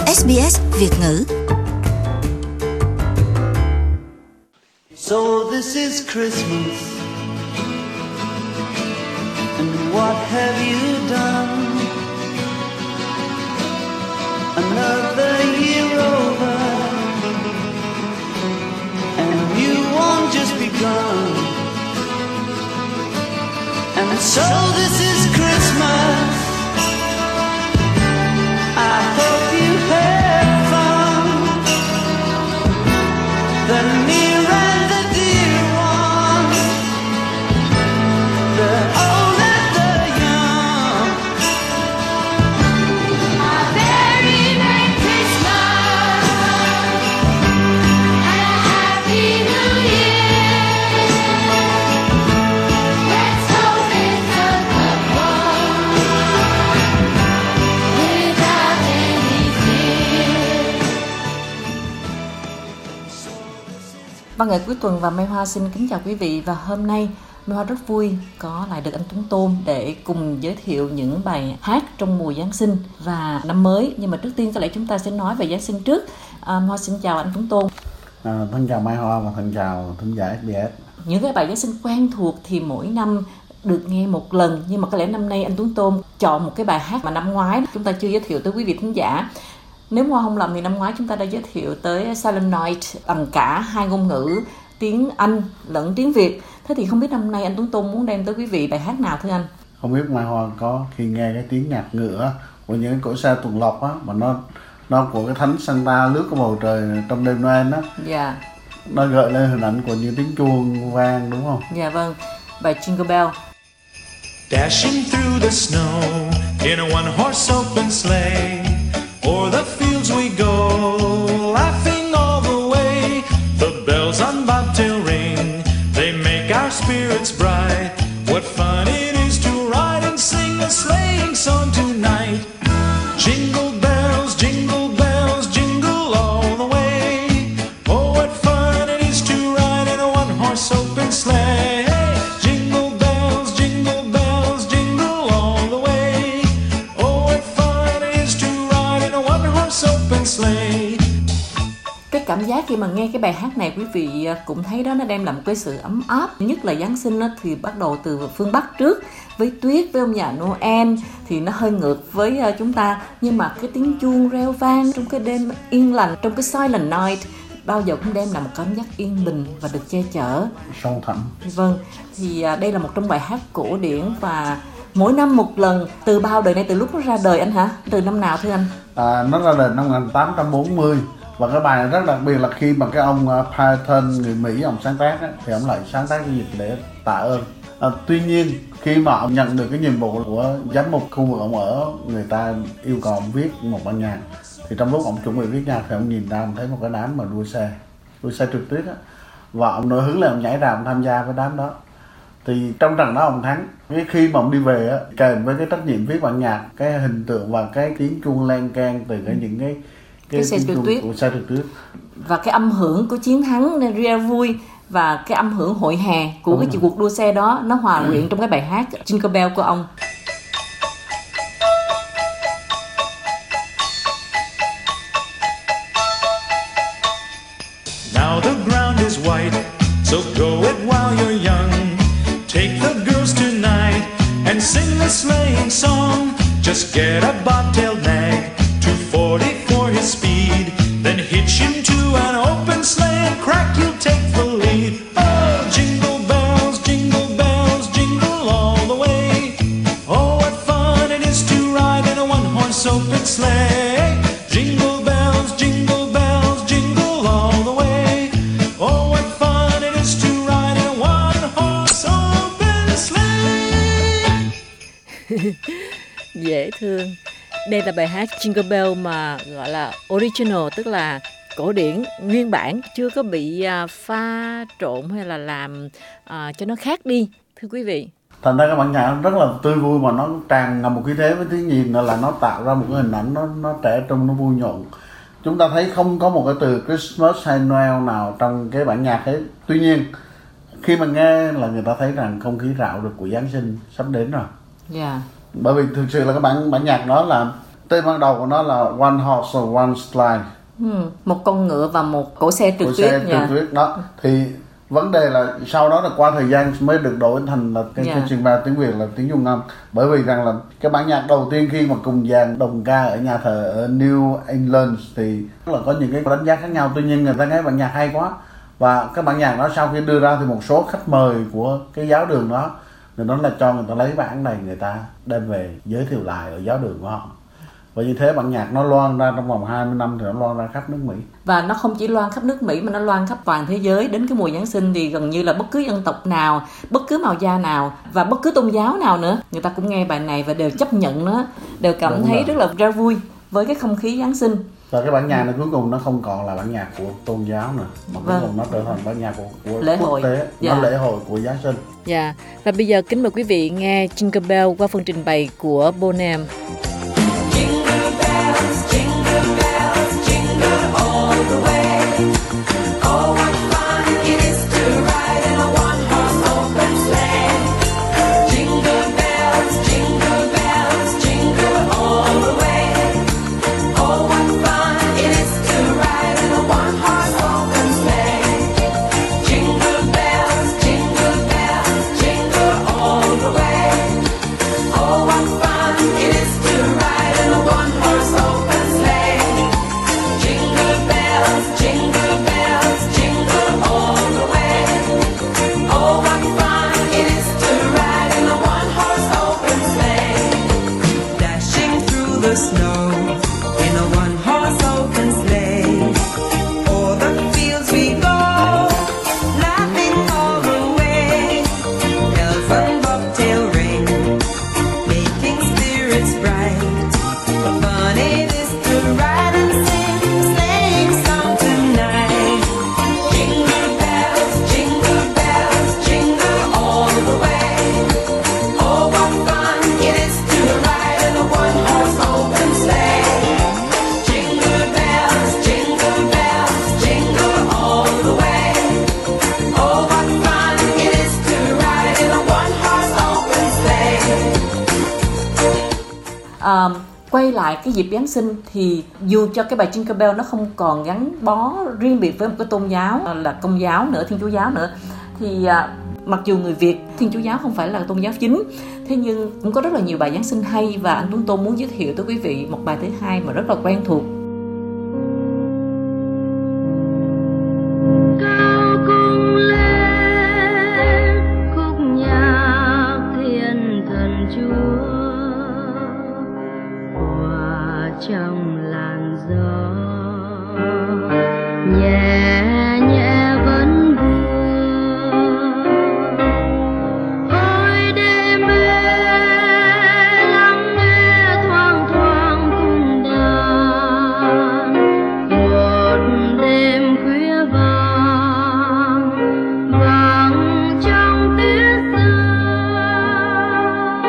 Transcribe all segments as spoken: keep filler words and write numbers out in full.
ét bê ét Việt ngữ. So this is Christmas, and what have you done? Another year over, and you won't just begun. And so this is Christmas, I hope you had fun. The near and the dear ones, the old and the young. A very Merry Christmas and a Happy New Year. Let's hope it's a good one without any fear. Văn nghệ cuối tuần và Mai Hoa xin kính chào quý vị, và hôm nay Mai Hoa rất vui có lại được anh Tuấn Tôn để cùng giới thiệu những bài hát trong mùa Giáng sinh và năm mới. Nhưng mà trước tiên có lẽ chúng ta sẽ nói về Giáng sinh trước. À, Mai Hoa xin chào anh Tuấn Tôn. À, thân chào Mai Hoa và thân chào thính giả ét bê ét. Những cái bài Giáng sinh quen thuộc thì mỗi năm được nghe một lần, nhưng mà có lẽ năm nay anh Tuấn Tôn chọn một cái bài hát mà năm ngoái chúng ta chưa giới thiệu tới quý vị thính giả. Nếu Hoa không lầm thì năm ngoái chúng ta đã giới thiệu tới Silent Night bằng cả hai ngôn ngữ, tiếng Anh lẫn tiếng Việt. Thế thì không biết năm nay anh Tuấn Tôn muốn đem tới quý vị bài hát nào thưa anh? Không biết Mai Hoa có khi nghe cái tiếng nhạc ngựa của những cái cỗ xe tuần lộc á, mà nó nó của cái thánh Santa lướt qua bầu trời trong đêm Noel á. Dạ. Nó gợi lên hình ảnh của những tiếng chuông vang, đúng không? Dạ vâng, bài Jingle Bell. Dashing through the snow in a one-horse open sleigh, o'er the fields we go, laughing all the way. The bells on bobtail ring, they make our spirits bright. What fun it is to ride and sing a sleighing song tonight. Jingle bells, jingle bells, jingle all the way. Oh, what fun it is to ride in a one-horse open sleigh. Jingle bells, jingle bells, jingle all the way. Oh, what fun it is to ride in a one-horse open sleigh. Cái cảm giác khi mà nghe cái bài hát này quý vị cũng thấy đó, nó đem lại một cái sự ấm áp. Nhất là Giáng sinh đó, thì bắt đầu từ phương Bắc trước, với tuyết, với ông già Noel thì nó hơi ngược với chúng ta. Nhưng mà cái tiếng chuông reo vang trong cái đêm yên lành, trong cái Silent Night, bao giờ cũng đem lại một cảm giác yên bình và được che chở. Sâu thẳm. Vâng, thì đây là một trong bài hát cổ điển và mỗi năm một lần. Từ bao đời nay, từ lúc nó ra đời anh hả? Từ năm nào thưa anh? À, nó ra đời năm một nghìn tám trăm bốn mươi. Và cái bài này rất đặc biệt là khi mà cái ông uh, Python người Mỹ ông sáng tác á, thì ông lại sáng tác cái gì để tạ ơn. À, tuy nhiên khi mà ông nhận được cái nhiệm vụ của giám mục khu vực ông ở, người ta yêu cầu ông viết một bản nhạc, thì trong lúc ông chuẩn bị viết nhạc thì ông nhìn ra ông thấy một cái đám mà đua xe đua xe trượt tuyết á, và ông nổi hứng lên ông nhảy ra ông tham gia với đám đó. Thì trong trận đó ông thắng. Cái khi mà ông đi về á, kèm với cái trách nhiệm viết bản nhạc, cái hình tượng và cái tiếng chuông len keng từ cái những cái cái, cái xe trượt tuyết của xe trượt tuyết và cái âm hưởng của chiến thắng nên reo vui, và cái âm hưởng hội hè của Đúng cái rồi. cuộc đua xe đó nó hòa quyện ừ. trong cái bài hát Jingle Bell của ông. Now the ground is white, so go it while you're young. Take the girls tonight and sing the sleighing song. Just get a bobtail nag, two forty for his speed, then hitch him to an open sleigh and crack, you'll take the lead. Oh, jingle bells, jingle bells, jingle all the way. Oh, what fun it is to ride in a one-horse open sleigh. Jingle bells, jingle bells, jingle all the way. Oh, what fun it is to ride in a one-horse open sleigh. Dễ thương. Đây là bài hát Jingle Bell mà gọi là original, tức là cổ điển, nguyên bản, chưa có bị uh, pha trộn hay là làm uh, cho nó khác đi, thưa quý vị. Thành ra các bản nhạc rất là tươi vui, mà nó tràn ngập một khí thế với tiếng nhìn là nó tạo ra một cái hình ảnh nó nó trẻ trung, nó vui nhộn. Chúng ta thấy không có một cái từ Christmas hay Noel nào trong cái bản nhạc ấy. Tuy nhiên khi mà nghe là người ta thấy rằng không khí rạo rực của Giáng sinh sắp đến rồi. Dạ. Yeah. Bởi vì thực sự là cái bản bản nhạc đó là Tên ban đầu của nó là One Horse or One Slide. Ừ, một con ngựa và một cỗ xe trượt Của tuyết. xe dạ. trượt tuyết đó. Thì vấn đề là sau đó là qua thời gian mới được đổi thành là cái Dạ. trình bày tiếng Việt là tiếng Trung Âm. Bởi vì rằng là cái bản nhạc đầu tiên khi mà cùng dàn đồng ca ở nhà thờ ở New England thì là có những cái đánh giá khác nhau, tuy nhiên người ta thấy bản nhạc hay quá. Và cái bản nhạc đó sau khi đưa ra thì một số khách mời của cái giáo đường đó, người đó là cho người ta lấy bản này, người ta đem về giới thiệu lại ở giáo đường của họ. Và như thế bản nhạc nó loan ra trong vòng hai mươi năm thì nó loan ra khắp nước Mỹ. Và nó không chỉ loan khắp nước Mỹ mà nó loan khắp toàn thế giới. Đến cái mùa Giáng sinh thì gần như là bất cứ dân tộc nào, bất cứ màu da nào và bất cứ tôn giáo nào nữa, người ta cũng nghe bài này và đều chấp nhận nó, đều cảm Đúng thấy rồi. rất là ra vui với cái không khí Giáng sinh. Và cái bản nhạc này cuối cùng nó không còn là bản nhạc của tôn giáo nữa, mà cuối Vâng. cùng nó trở thành bản nhạc của, của Lễ quốc hội. tế, Dạ. nó lễ hội của Giáng sinh. Dạ, và bây giờ kính mời quý vị nghe Jingle Bell qua phần trình bày của Bonham. Jingle bells, jingle bells, jingle all the way. Oh, what fun it is to ride in a one-horse open sleigh. Jingle bells, jingle bells, jingle all the way. Oh, what fun it is to ride in a one-horse open sleigh. Jingle bells, jingle bells, jingle all the way. Oh, what fun it is to ride in a one-horse open sleigh. Jingle bells, jingle bells, jingle all the way. Oh, what fun it is to ride in a one-horse open sleigh. Dashing through the snow in a one-horse open sleigh. O'er the fields we go, laughing all the way. Bells and bobtail ring, making spirits bright. What fun it is to ride and sing, sleighing song tonight. Jingle bells, jingle bells, jingle all the way. Oh, what fun it is to ride in a one-horse open sleigh. Jingle bells, jingle bells, jingle all the way. Oh, what fun it is to ride in a one-horse open sleigh. À, quay lại cái dịp Giáng sinh thì dù cho cái bài Jingle Bell nó không còn gắn bó riêng biệt với một cái tôn giáo là Công giáo nữa, Thiên Chúa giáo nữa, thì à, mặc dù người Việt Thiên Chúa giáo không phải là tôn giáo chính, thế nhưng cũng có rất là nhiều bài Giáng sinh hay, và anh Tuấn Tôn muốn giới thiệu tới quý vị một bài thứ hai mà rất là quen thuộc. Cao cung lên khúc nhạc thiên thần Chúa, hòa trong làn gió nhẹ nhẹ vẫn vương. Ôi đêm mê lắng nghe thoang thoảng cung đàn, một đêm khuya vàng vàng trong tuyết sương.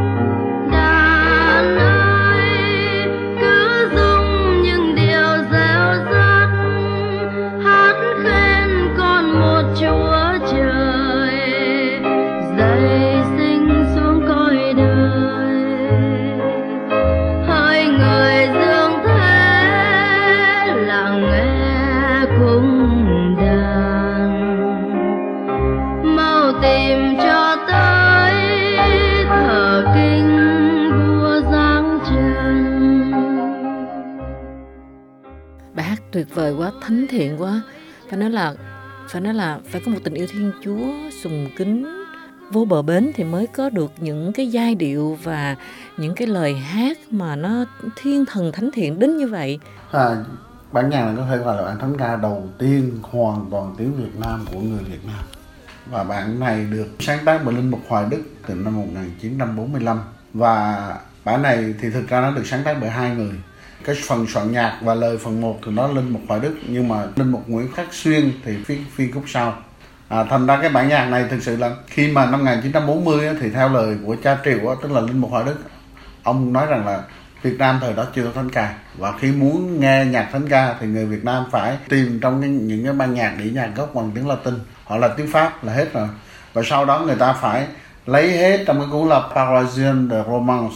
Đàn ơi cứ rung những điều reo rắt, hát khen con một Chúa trời dậy sinh xuống cõi đời. Hỡi người dương thế lặng nghe cung đàn, mau tìm cho tới thờ kinh vua giáng trần. Bài hát tuyệt vời quá, thánh thiện quá. Phải nói là phải nói là phải có một tình yêu Thiên Chúa sùng kính vô bờ bến thì mới có được những cái giai điệu và những cái lời hát mà nó thiên thần thánh thiện đến như vậy. À, bản nhạc này có thể gọi là bản thánh ca đầu tiên hoàn toàn tiếng Việt Nam của người Việt Nam. Và bản này được sáng tác bởi Linh Mục Hoài Đức từ năm một nghìn chín trăm bốn mươi lăm. Và bản này thì thực ra nó được sáng tác bởi hai người. Cái phần soạn nhạc và lời phần một thì nó Linh Mục Hoài Đức, nhưng mà Linh Mục Nguyễn Khắc Xuyên thì phi, phi khúc sau. À, thành ra cái bản nhạc này thực sự là khi mà năm một nghìn chín trăm bốn mươi thì theo lời của cha Triệu, tức là Linh Mục Hoài Đức, ông nói rằng là Việt Nam thời đó chưa có thánh ca, và khi muốn nghe nhạc thánh ca thì người Việt Nam phải tìm trong cái, những cái ban nhạc đĩa nhạc gốc bằng tiếng Latin hoặc là tiếng Pháp là hết rồi. Và sau đó người ta phải lấy hết trong cái cuốn là Parisien de Romance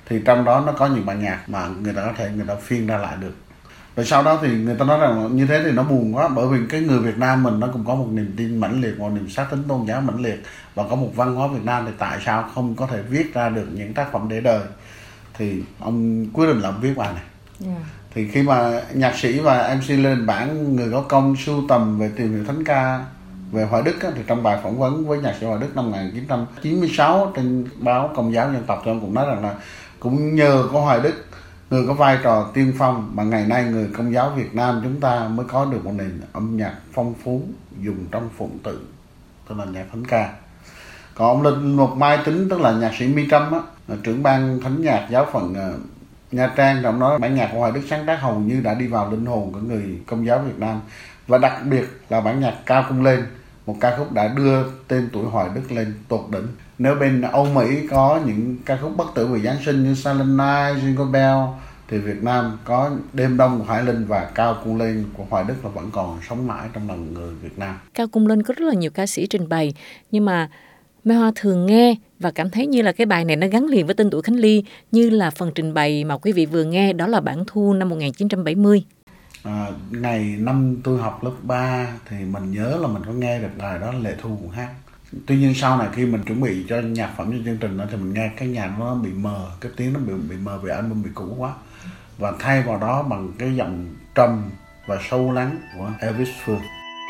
thì trong đó nó có những bản nhạc mà người ta có thể người ta phiên ra lại được. Rồi sau đó thì người ta nói rằng như thế thì nó buồn quá, bởi vì cái người Việt Nam mình nó cũng có một niềm tin mãnh liệt, một niềm xác tính tôn giáo mãnh liệt và có một văn hóa Việt Nam, thì tại sao không có thể viết ra được những tác phẩm để đời. Thì ông quyết định là ông viết bài này. Yeah. Thì khi mà nhạc sĩ và em xê lên bản Người Có Công sưu tầm về tìm hiểu thánh ca về Hoài Đức á, thì trong bài phỏng vấn với nhạc sĩ Hoài Đức năm một nghìn chín trăm chín mươi sáu trên báo Công giáo Dân tộc, thì ông cũng nói rằng là cũng nhờ có Hoài Đức, người có vai trò tiên phong, mà ngày nay người Công giáo Việt Nam chúng ta mới có được một nền âm nhạc phong phú dùng trong phụng tự, tức là nhạc thánh ca. Còn ông Linh Mục Mai Tính, tức là nhạc sĩ Mi Trâm á, là trưởng ban thánh nhạc giáo phận uh, Nha Trang, trong đó bản nhạc của Hoài Đức sáng tác hầu như đã đi vào linh hồn của người Công giáo Việt Nam, và đặc biệt là bản nhạc Cao Cung Lên, một ca khúc đã đưa tên tuổi Hoài Đức lên tột đỉnh. Nếu bên Âu Mỹ có những ca khúc bất tử về Giáng sinh như Silent Night, Jingle Bell, thì Việt Nam có Đêm Đông của Hải Linh và Cao Cung Lên của Hoài Đức là vẫn còn sống mãi trong lòng người Việt Nam. Cao Cung Lên có rất là nhiều ca sĩ trình bày, nhưng mà Mai Hoa thường nghe và cảm thấy như là cái bài này nó gắn liền với tên tuổi Khánh Ly, như là phần trình bày mà quý vị vừa nghe, đó là bản thu năm một nghìn chín trăm bảy mươi. À, ngày năm tôi học lớp ba thì mình nhớ là mình có nghe được bài đó, Lệ Thu cũng hát. Tuy nhiên sau này khi mình chuẩn bị cho nhạc phẩm cho chương trình đó, thì mình nghe cái nhạc nó bị mờ, cái tiếng nó bị bị mờ vì album bị cũ quá, và thay vào đó bằng cái giọng trầm và sâu lắng của Elvis Phương.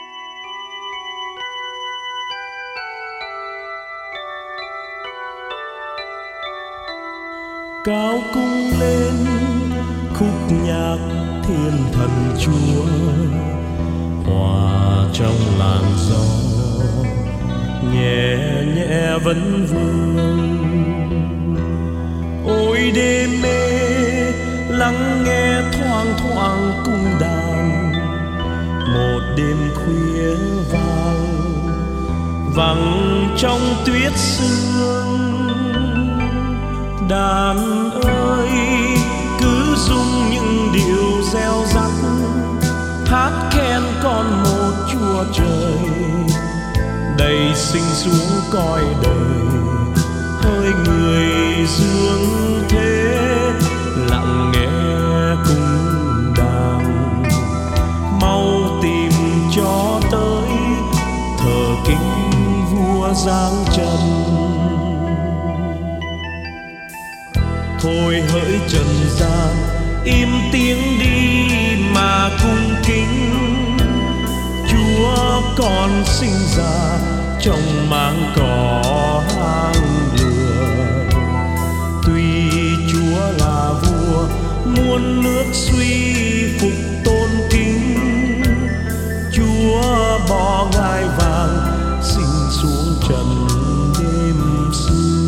Cao cung lên khúc nhạc thiên thần Chúa, hòa trong làn gió nhẹ nhẹ vấn vương. Ôi đêm mê lắng nghe thoang thoảng cung đàn, một đêm khuya vàng vắng trong tuyết sương. Đàn ơi cứ rung những điệu reo rắt, hát khen con một Chúa Trời đầy sinh xuống cõi đời. Hỡi người dương thế lặng nghe cung đàn, mau tìm cho tới thờ kính vua giáng trần. Thôi hỡi trần gian im tiếng đi mà cung kính, Chúa con sinh ra trong máng cỏ hang lửa. Tuy Chúa là vua muôn nước suy phục tôn kính, Chúa bỏ ngai vàng sinh xuống trần đêm xưa.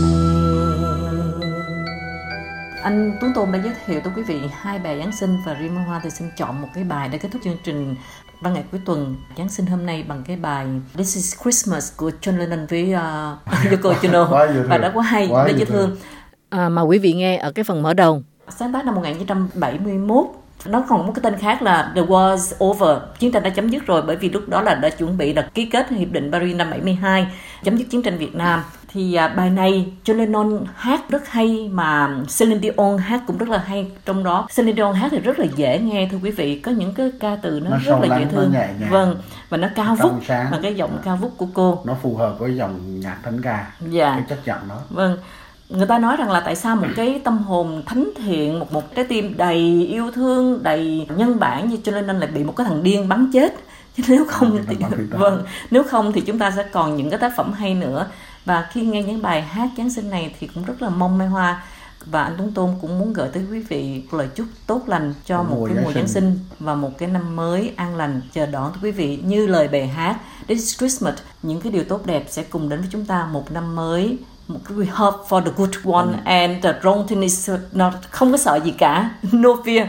Anh Tuấn Tôn đã giới thiệu tới quý vị hai bài Giáng sinh, và riêng Mai Hoa thì xin chọn một cái bài để kết thúc chương trình văn nghệ cuối tuần Giáng sinh hôm nay bằng cái bài This is Christmas của John Lennon với uh, Yoko Ono. Bài đó quá hay, rất dễ thương. À, mà quý vị nghe ở cái phần mở đầu. Sáng tác năm một nghìn chín trăm bảy mươi mốt. Nó còn một cái tên khác là The War's Over, chiến tranh đã chấm dứt rồi, bởi vì lúc đó là đã chuẩn bị là ký kết hiệp định Paris năm bảy mươi hai, chấm dứt chiến tranh Việt Nam. Thì à, bài này John Lennon hát rất hay, mà Celine Dion hát cũng rất là hay. Trong đó Celine Dion hát thì rất là dễ nghe thưa quý vị, có những cái ca từ nó, nó rất là dễ thương, vâng, và nó cao vút, mà cái giọng cao vút của cô nó phù hợp với dòng nhạc thánh ca, dạ. Cái chất giọng đó, vâng. Người ta nói rằng là tại sao một cái tâm hồn thánh thiện, một một trái tim đầy yêu thương, đầy nhân bản như John Lennon lại bị một cái thằng điên bắn chết. Chứ nếu không thì, vâng, nếu không thì chúng ta sẽ còn những cái tác phẩm hay nữa. Và khi nghe những bài hát Giáng sinh này thì cũng rất là mong Mai Hoa và anh Tuấn Tôn cũng muốn gửi tới quý vị lời chúc tốt lành cho một, một cái mùa Giáng sinh và một cái năm mới an lành chờ đón quý vị. Như lời bài hát This is Christmas, những cái điều tốt đẹp sẽ cùng đến với chúng ta một năm mới. Một cái we hope for the good one, mm. and the wrong thing is not, không có sợ gì cả, no fear.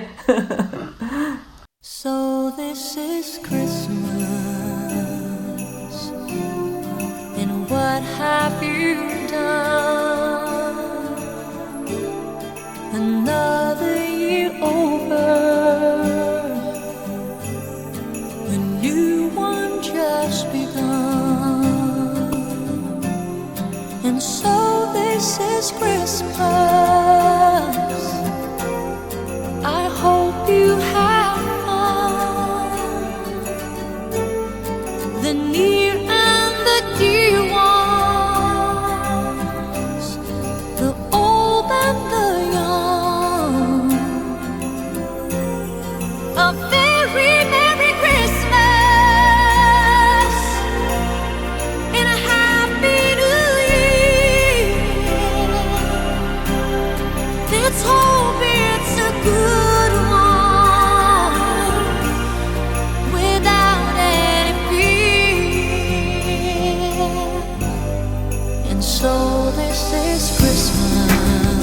So this is Christmas, and what have you done? Another year over, a new one just begun. And so this is Christmas, A very Merry Christmas and a Happy New Year. Let's hope it's a good one without any fear. And so this is Christmas.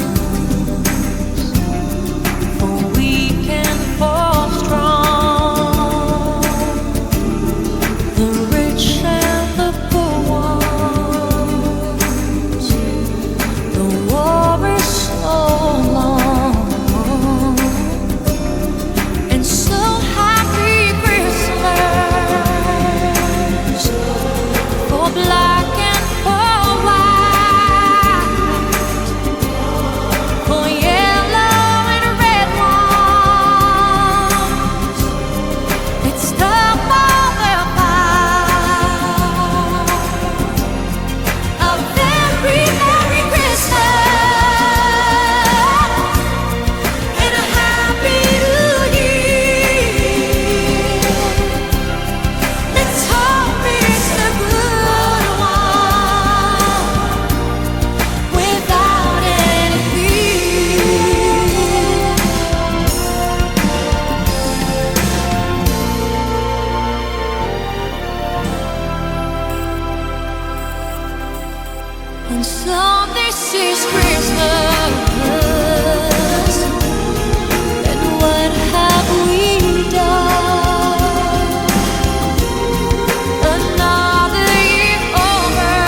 And so this is Christmas, and what have we done? Another year over,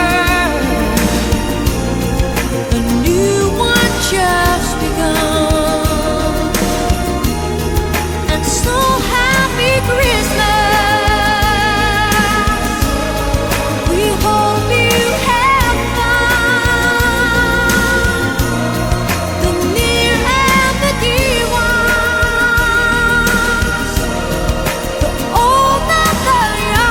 a new one just begun. And so happy Christmas, we hope you have the near and the dear ones, the old and the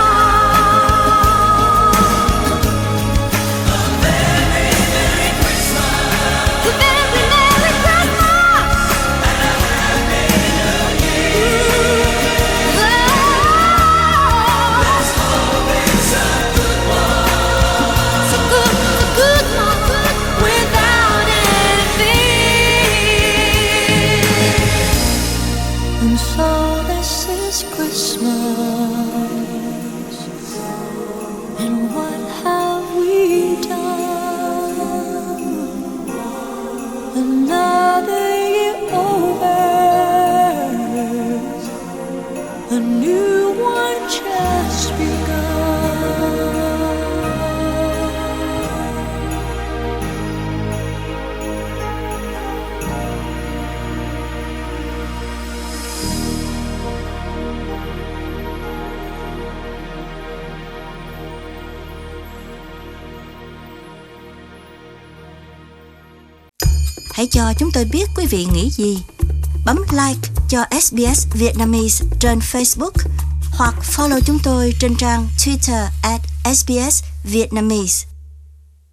young. A very Merry Christmas, a very Merry Christmas, and a Happy New Year. Let's hope it's a good one, it's a good, a good one, without any fear. And so this is Christmas, and what have we done? Another year over, a new one just begun. Hãy cho chúng tôi biết quý vị nghĩ gì. Bấm like cho ét bê ét Vietnamese trên Facebook hoặc follow chúng tôi trên trang Twitter at ét bê ét Vietnamese.